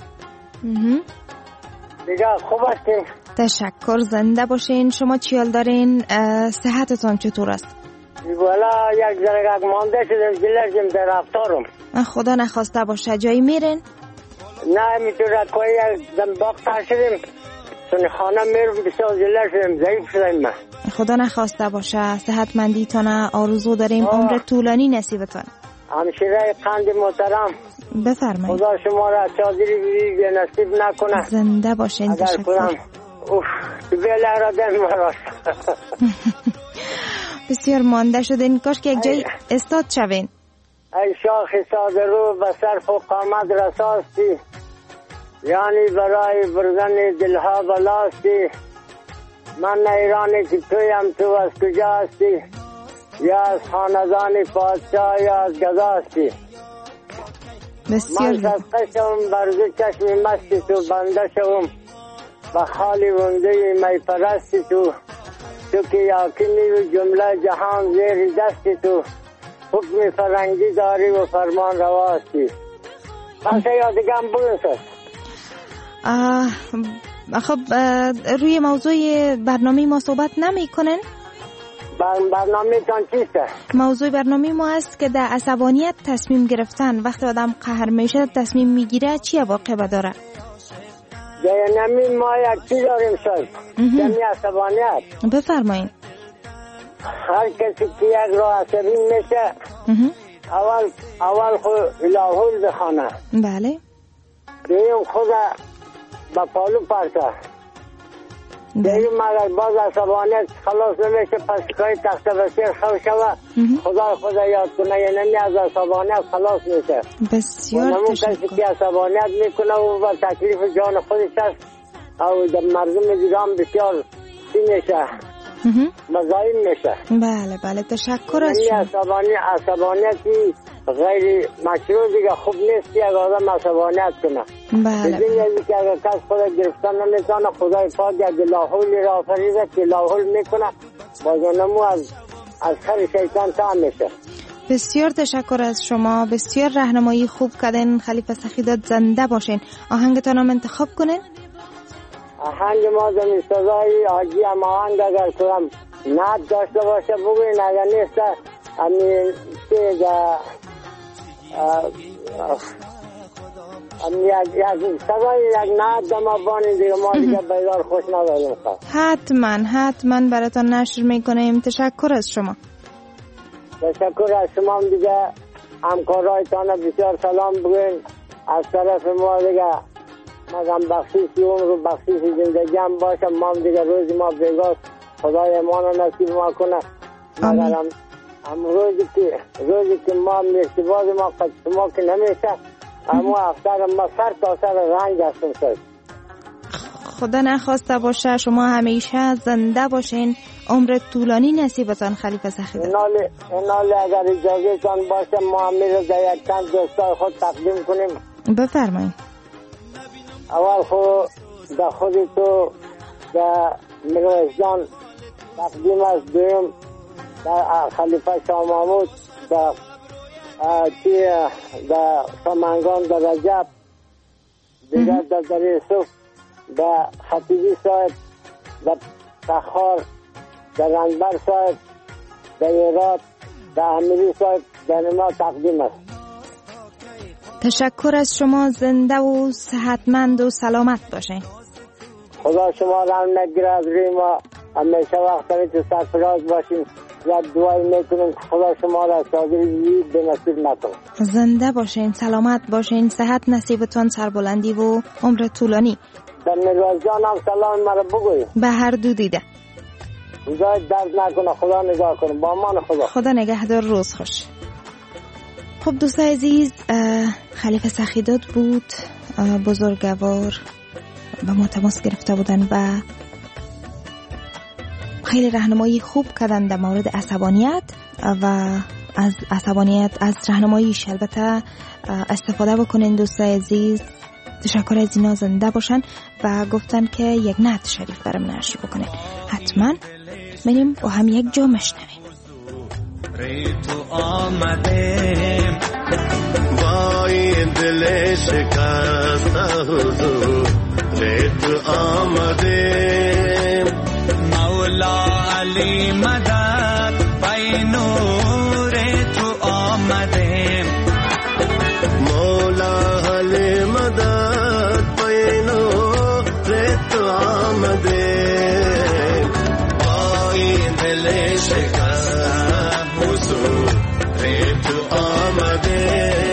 دیگه خوب هستین؟ تشکر، زنده باشین. شما چیال دارین؟ صحتتان چطور است؟ والا یک ذره مانده شدم، دلرزم در رفتارم. خدا نخواسته باشه. جایی میرین؟ نه میتونه کوی یک دم باغ شدیم، چون خانه میرم بسیار دلرزم، ضعیف شدم من. خدا نخواسته باشه. صحتمندیتان آرزو داریم، عمر طولانی نصیبتان. همشیره قند محترم بفرمایید. خدا شما را چادری بیری نصیب نکنه. زنده باشین. تشکر. بیله را دن مراست. بسیار مانده شدین، کاش که یک جای استاد شوین. ای شاخ ساده رو به صرف و قامت رساستی، یعنی برای بردن دلها بلاستی. من ایرانی که تویم، تو از کجا هستی؟ یا از خاندان پادشاه یا از گداستی؟ بسیار من صدقه شوم بر دو چشم مستی تو، بنده شوم به خالی ونده می پرستی تو. تو که یاکنی و جمله جهان زیر دستی تو، حکم فرنگی داری و فرمان رواستی. بسه یادگم بگن سر. خب روی موضوع برنامه ما صحبت نمی کنن؟ برنامه تان چیسته؟ موضوع برنامه ما است که در عصبانیت تصمیم گرفتن، وقتی آدم قهر میشه تصمیم میگیره چی واقع داره؟ نمی ما یک چی داریم شد جمعی عصبانیت. بفرمایید. هر کسی که یک را عصبی میشه اول خود الهول بخانه، بله، دویم خود با پالو پرسه، دویم اگر باز عصبانیت خلاص نمیشه پس کاری تخت بسیر خو شوه، خدا یاد کنه، یعنی از عصبانیت خلاص میشه. بسیار تشکر. کسی که عصبانیت میکنه و با تکلیف جان خودش است او در مردم دیگه هم بسیار چی میشه، مزایم میشه. بله تشکر از شما. عصبانیتی غیر مشروع دیگه خوب نیست که آدم عصبانیت کنه. بله. بدین که اگر کس خود گرفتن نمیتونه، خدای پاک یک لاحولی را آفریده که لاحول میکنه بازانمو از خر شیطان تا میشه. بسیار تشکر از شما، بسیار راهنمایی خوب کردین خلیفه سخیدات، زنده باشین. آهنگتان هم انتخاب کنین. آهنگ ما زمین سزایی حاجی هم آهنگ اگر کنم نت داشته باشه بگوین، اگر نیست همین که سزایی یک نت دما بانی دیگه ما دیگه بیدار خوش نداریم. حتما براتان نشر میکنیم. تشکر از شما. تشکر از شما هم دیگه همکارایتان بسیار سلام بگوین از طرف ما دیگه. مگم بخشیشی اون رو بخشیشی زندگی هم باشه، ما هم دیگه روزی ما بگاست خدای امان رو نصیب ما کنه. مگر هم روزی که ما هم ارتباط ما قد شما که نمیشه اما افتر ما سر تا سر رنج هستم شد. خدا نخواسته باشه شما همیشه زنده باشین، عمر طولانی نصیبتان خلیفه سخی داد. اینالی اگر اجازه تان باشه ما امیر رو در یک چند دوستای خود تقدیم کنیم. بفرمایید. اول در خود تو در میرویس جان تقدیم است، دویم در خلیفه شاه محمود، در سامنگان در رجب، دیگر در دری یوسف، در خطیبی صاحب، در تخار، در رنبر صاحب، در ایراد، در امیری صاحب، در ما تقدیم است. تشکر از شما، زنده و صحتمند و سلامت باشین. خدا شما را نگیره از روی ما، همیشه وقت که سرفراز باشین و دعای میکنیم که خدا شما را شادی به نصیب نکنه. زنده باشین، سلامت باشین، صحت نصیبتان، سربلندی و عمر طولانی. در میرویس جان هم سلام مرا بگویید. به هر دو دیده. خدا درد نکنه، خدا نگاه کنه. با امان خدا. خدا نگهدار، روز خوش. خب دوستای عزیز، خلیفه سخی داد بود، بزرگوار و ما تماس گرفته بودن و خیلی راهنمایی خوب کردن در مورد عصبانیت و از عصبانیت، از راهنماییش البته استفاده بکنین دوستای عزیز. تشکر از اینا، زنده باشن و گفتن که یک نعت شریف برام نشر بکنین. حتما بریم با هم یک جا مشنویم. ری تو آمدیم با این دل شکسته حضور، ری تو آمدیم مولا علی مدد پای نور تو آمدیم، مولا علی مدد پای نور تو آمدیم با این دل شکسته حضور، ری تو آمدیم.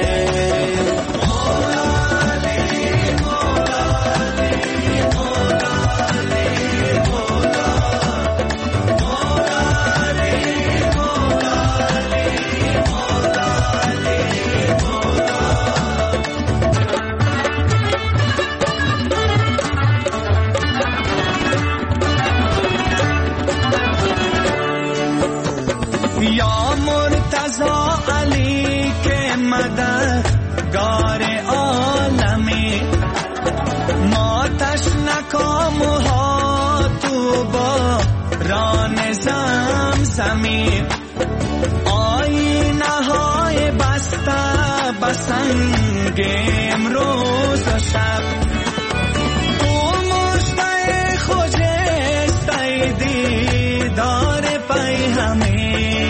یا مرتضی علی که مددگار عالمی، ما تشنکام ها تو با ران زمزمی، آینه های بسته بسنگ امروز و شب، تو مشتای خوشسته دیدار پای همی،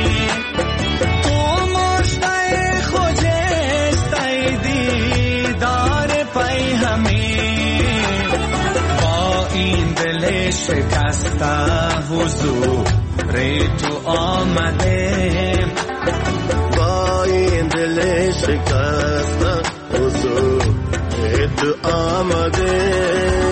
شکسته حضور ری تو آمدیم، با این دل شکسته حضور ری تو آمدیم.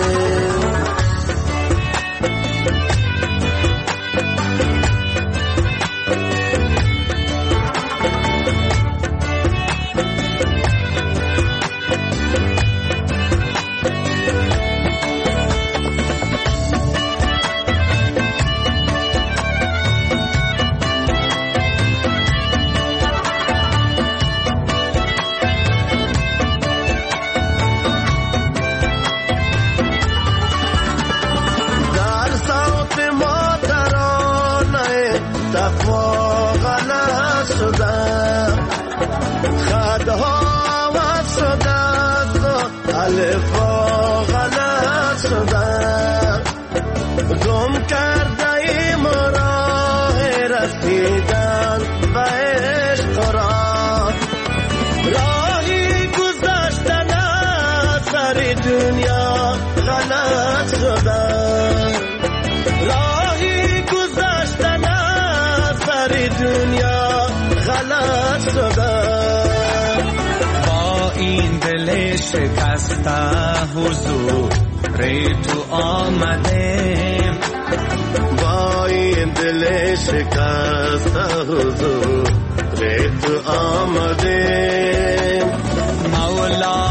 گم کرده ایم راه رسیدن به عشق را، راهی گذشتن از سر دنیا غلط شدن، راهی گذشتن از سر دنیا غلط شدن، با این دل شکسته حضور ری تو آمدیم، با این دل شکسته حضور ری تو آمدیم، مولا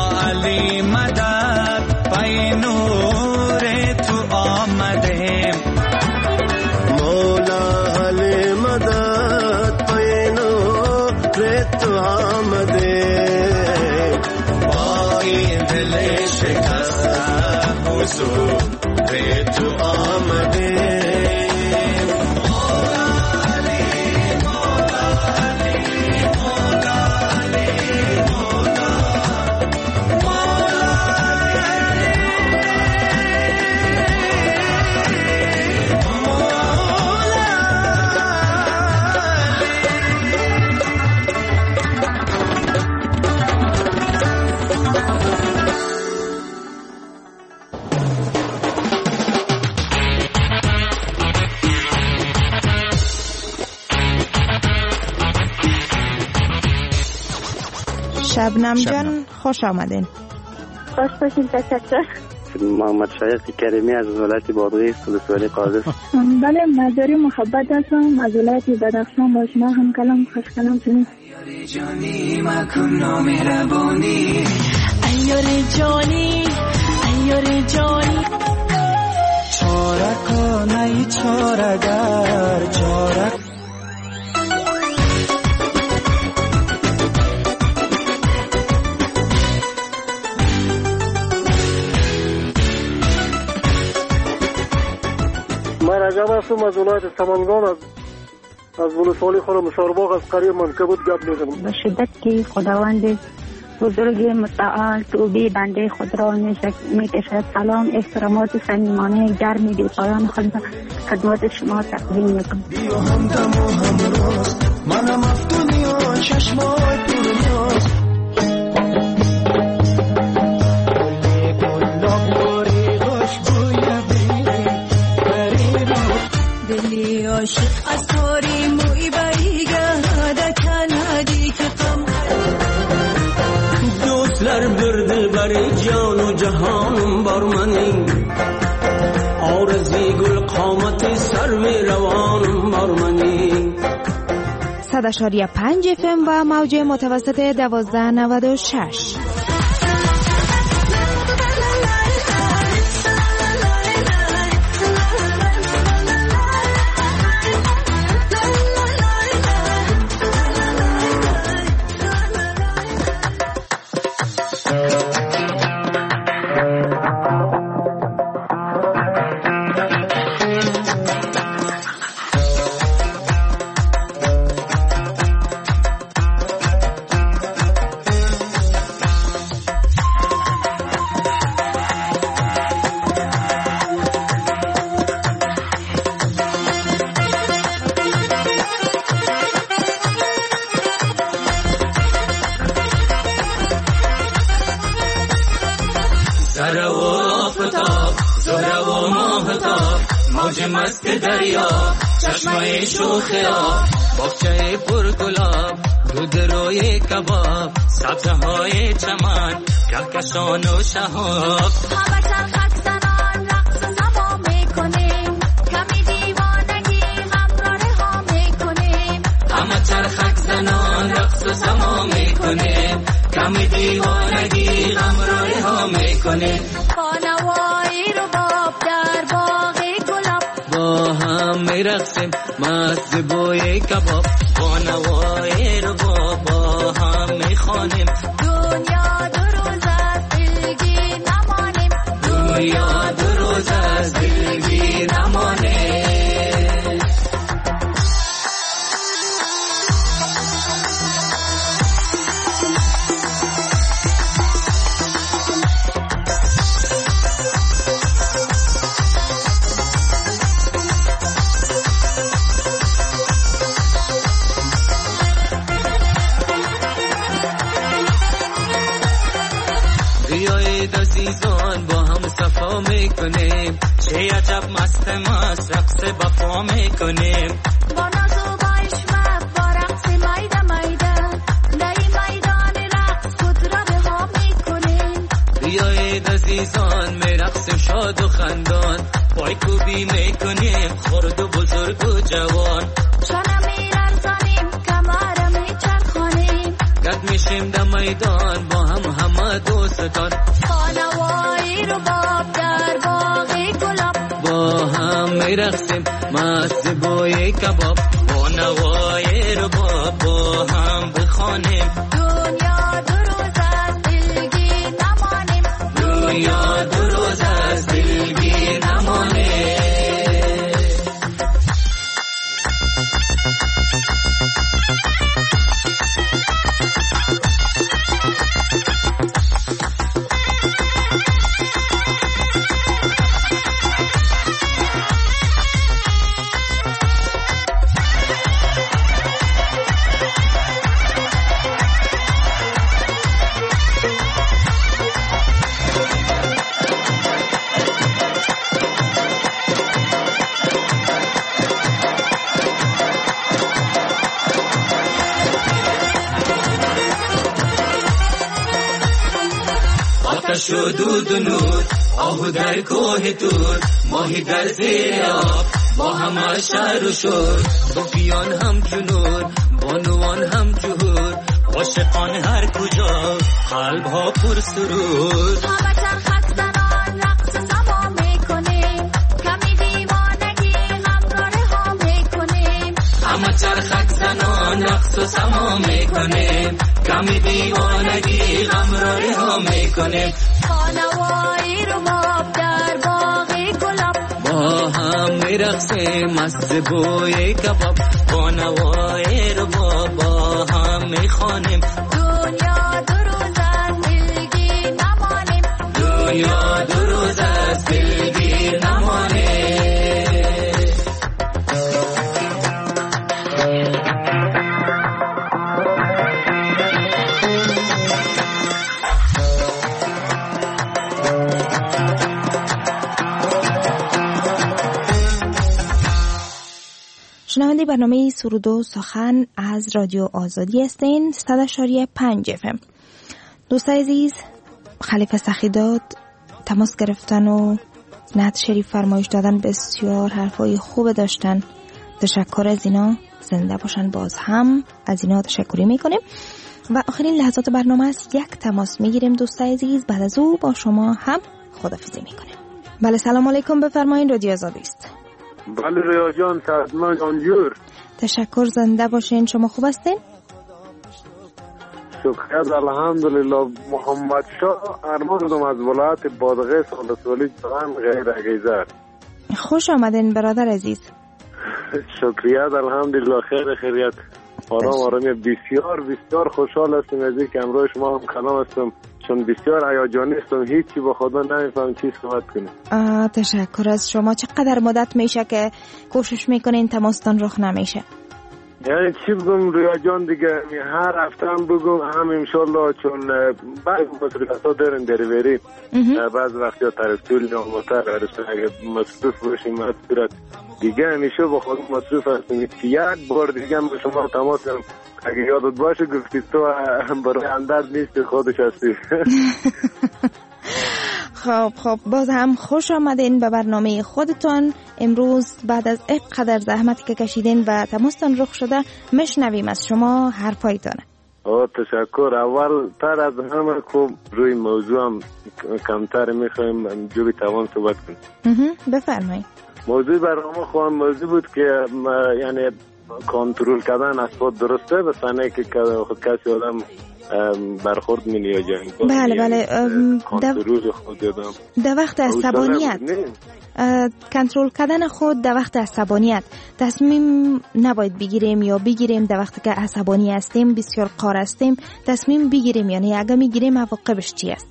آمده با این دل شکسته حضور تو آمده شبنم جان خوش آمدین. خوش باشین. تشکر. محمد شایق کریمی از ولایت بادغیس ولسوالی قادس. بله مزاری محبت هستم از ولایت بدخشان. با شما هم کلام خوش کلام کنیم. جانی مکن نامهربانی ایاری جانی ایاری جانی چاره کنی چاره گر چاره من رجب هستم از ولایت سمنگان از ولسوالی خرم شارباغ از قریه منکبوت گپ میزنم. به شدت که خداوند بزرگ متعال توبه بنده خود را میکشد. سلام احترامات صمیمانه گرمی بی پایان خدمت شما تقدیم میکنم. بیا همدم و همراز منم از دنیا چشمای پرناز دلی عاشق از تاری موی بریگه دکنادی که قم دوستلر برده بر جان و جهان بر منی آرزی گل قامت سر می روان بر منی 100.5 FM و موج متوسط 1296. مست دریا چشمه شوخیا باغچه پرگلاب دود روی کباب سبزه های چمن کهکشان و شهاب همه چرخک زنان رقص سما میکنیم کمی دیوانگی همراه ها میکنیم همه چرخک زنان رقص سما میکنیم کمی دیوانگی همراه ها میکنیم بانوایی رو باب در باغ با هم میرقصیم مست بوی کباب با نوای رو با هم میخوانیم دنیا دو روز از دلگیر نمانیم دنیا دو روز از دلگیر نمانیم عزیزان با هم صفا میکنیم چه عجب مست رقص بپا میکنیم با ناز و با عشمت با رقص میده میده در این میدان رقص خود را به ها میکنیم بیایید عزیزان میرقصیم شاد و خندان پای کوبی میکنیم خرد و بزرگ و جوان شانه میرزانیم کمر میچرخانیم گرد میشیم در میدان با هم همه دوستان خانوایی رو باب در باغ گلاب با هم میرقصیم مست بوی کباب با نوای رباب با هم بخوانیم. دنیا دو روز از دلگیر نمانیم. دنیا دو روز از دلگیر نمانیم. آتش و دود و نور، آهو در کوه تور، ماهی در زیر آب، با همه شهر و شور. صوفیان هم جنور، بانوان هم جهور، عاشقان هر کجا، قلب ها پر سرور. همه چرخک زنان رقص سما میکنیم، کمی دیوانگی همراه ها میکنیم. همه چرخک زنان رقص سما میکنیم، کمی دیوانگی همراه ها میکنیم. خانوایی رو ماب در باغ گلاب، با هم میرقصیم مست بوی کباب. خانوایی رو با هم میخوانیم. دنیا دو روز از دلگیر نمانیم. دنیا دو روز از دلگیر نمانیم. شنونده برنامه سرود و سخن از رادیو آزادی هستین 100.5 FM. دوستای عزیز، خلیفه سخیداد تماس گرفتن و نعت شریف فرمایش دادن، بسیار حرفای خوب داشتن. تشکر از اینا، زنده باشن. باز هم از اینا تشکری میکنیم و آخرین لحظات برنامه است. یک تماس میگیریم دوستای عزیز، بعد از او با شما هم خداحافظی میکنیم. بله، سلام علیکم، بفرمایید، رادیو آزادی است. بله ریا جان، سلام آنجور. تشکر، زنده باشین. شما خوب هستین؟ شکر الحمدلله. محمد شاه ارمان دم از ولایت بادغیس ولسوالی جهان غیر اگیزر. خوش آمدین برادر عزیز. شکریت، الحمدلله خیر خیریت، آرامی. بسیار بسیار خوشحال هستم از اینکه امروز شما هم کلام هستم، چون بسیار هیجانی هستم، هیچی با خدا نمیفهم چی صحبت کنم. تشکر از شما. چقدر مدت میشه که کوشش میکنین تماستان رخ نمیشه؟ یعنی چی بگم ریا جان دیگه، هر هفته هم بگم هم انشالله، چون بعض مصروفات ها دارن دریوری، بعض وقتی ها ترسول یا موتر اگه مصروف باشیم مصروف دیگه همیشه با خود مصروف هستم. یک بار دیگه هم به شما تماس کنم، اگه یادت باشه گفتی تو برای اندرد نیستی، خودش هستی. خب باز هم خوش آمدین به برنامه خودتان. امروز بعد از اینقدر زحمتی که کشیدین و تماستان رخ شده، میشنویم از شما حرفایتان. تشکر. اول تر از همه که روی موضوع هم کمتر میخوایم جوری توان صحبت کنیم. بفرمایید. موضوع برنامه خواهم موضوع بود که یعنی کنترل کردن اسباب درسته به صحنه که کسی آدم برخورد می‌نیاجه. بله کنترل خود آدم در وقت عصبانیت، کنترل کردن خود در وقت عصبانیت. تصمیم نباید بگیریم یا بگیریم در وقتی که عصبانی هستیم، بسیار قار هستیم، تصمیم بگیریم، یعنی اگه میگیریم عواقبش چی است؟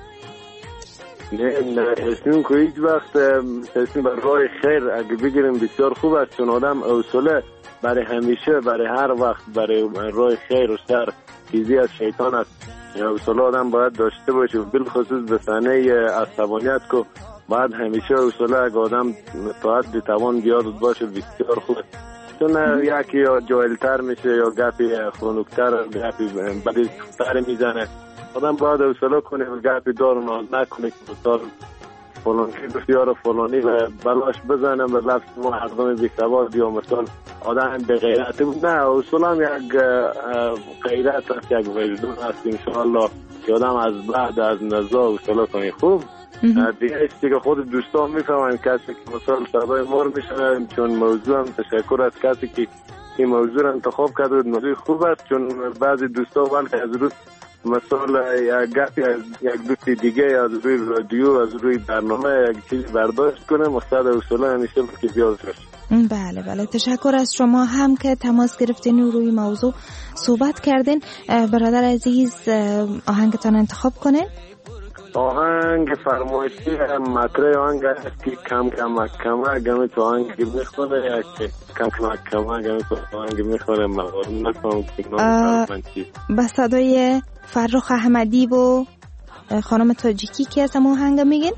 نه تصمیم که هیچ وقت تصمیم بر راه خیر اگه بگیریم بسیار خوب است، چون آدم حوصله برای همیشه، برای هر وقت، برای راه خیر و شر چیزی از شیطان است. حوصله آدم باید داشته باشه، بالخصوص به صحنه عصبانیت که باید همیشه حوصله اگه آدم تا حد توان بیاد باشه بسیار خوبه، چون یکی یا جاهلتر میشه یا گپی خنک‌تر، گپی بدتر میزنه. آدم باید حوصله کنه و گپی دار ناز نکنه که مثال فلان که بسیار فلانی و بلاش بزنم و لفظ ما حضرم بی‌سواد یا مثال آدم به غیرت بود. نه، حوصله هم یک غیرت است، یک وجدان است. انشاءالله که آدم از بعد از نزا حوصله کنه. خوب دیگه ایستی که خود دوستان میفهمن، کسی که مثال صدای مار میشنن، چون موضوع هم تشکر از کسی که این موضوع را انتخاب کرده بود. موضوع خوب است، چون بعضی دوستا بلکه از روز مثلا یک گپی از یک دوستی دیگه از روی رادیو از روی برنامه یک چیزی برداشت کنه، مقصد اصولا همیشه که زیاد باشه. بله تشکر از شما هم که تماس گرفتین و روی موضوع صحبت کردین. برادر عزیز آهنگتان انتخاب کنین. آهنگ فرمایشی مطرح آهنگ است که کم گمی تو آهنگ میخونه یا که کم گمی تو آهنگ میخونه مقارم نکنم که نام چیز با صدای فرخ احمدی و خانم تاجیکی که از همون آهنگ میگین؟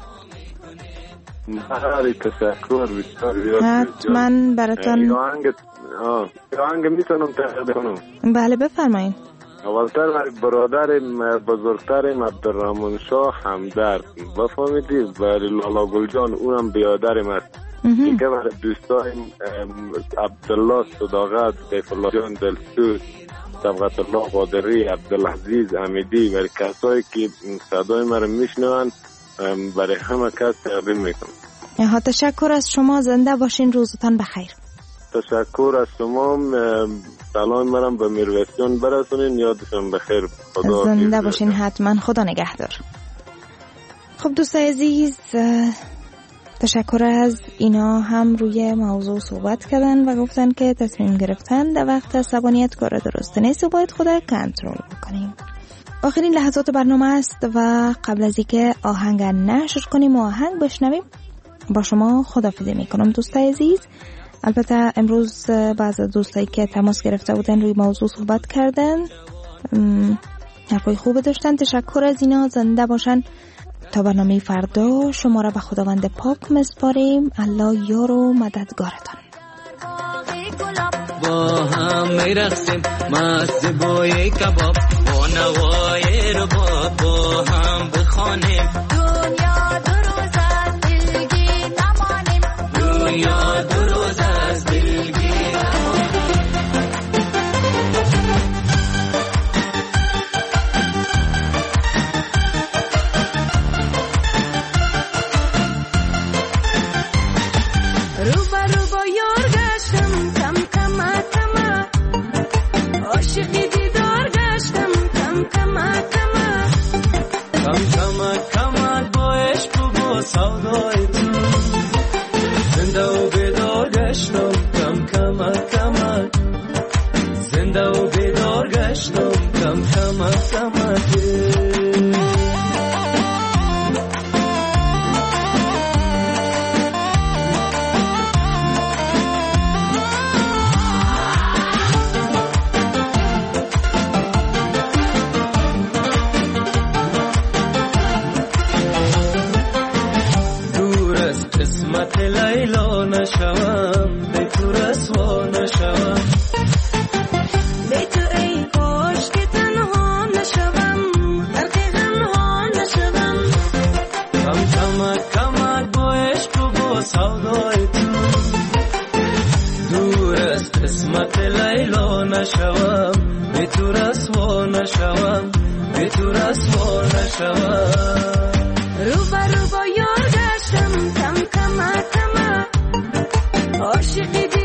بله تشکر بسیار. حتما براتان آهنگ میتونم تقدیم کنم. بله بفرمایین. اولتر برادر بزرگترم عبدالرحمن شاه همدرد بفهمیدی برای لالا گلجان اونم بیادرم است دیگه برای دوستای عبدالله صداقت سیف الله جان دلسوز صبغت الله قادری عبدالعزیز امیدی برای کسایی که صدای مرا میشنون برای همه کس تقدیم میکنم. تشکر از شما، زنده باشین، روزتان بخیر. تشکر از شما، سلام مرم به میرویسیان برسونین، یادشون بخیر. خدا زنده باشین حتما، خدا نگهدار. خب دوستای عزیز، تشکر از اینا هم روی موضوع صحبت کردن و گفتن که تصمیم گرفتن در وقت عصبانیت کار درست نیست و باید خدا کنترل بکنیم. آخرین لحظات برنامه است و قبل از اینکه آهنگ نشر کنیم و آهنگ بشنویم با شما خداحافظی میکنم دوستای عزیز. البته امروز بعض دوستایی که تماس گرفته بودن روی موضوع صحبت کردن، حرفای خوب داشتن، تشکر از اینا، زنده باشن. تا برنامه فردا شما را به خداوند پاک مسپاریم. الله یار و مددگارتان. با هم میرقصیم مست بوی کباب با نوای رباب با هم بخوانیم دنیا دو روز از دلگی نمانیم دنیا دو روز از دلگی سودای تو زنده و بیدار گشتم کم کمک زنده و بیدار گشتم کم کمک لیلا نشوم به تو رسوا نشوم به تو ای کاش که تنها نشوم غرق غمها نشوم کمک با عشق و با سودای تو دور از قسمت لیلا نشوم به تو رسوا نشوم به تو رسوا نشوم رو با یار گشتم کم عاشقی